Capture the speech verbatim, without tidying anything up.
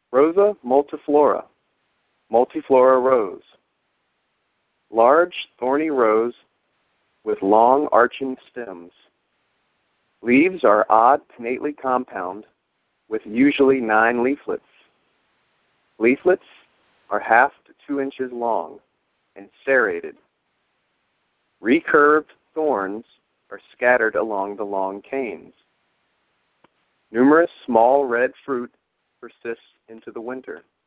Rosa multiflora, multiflora rose. Large thorny rose with long arching stems. Leaves are odd pinnately compound with usually nine leaflets. Leaflets are half to two inches long and serrated. Recurved thorns are scattered along the long canes. Numerous small red fruit persists into the winter.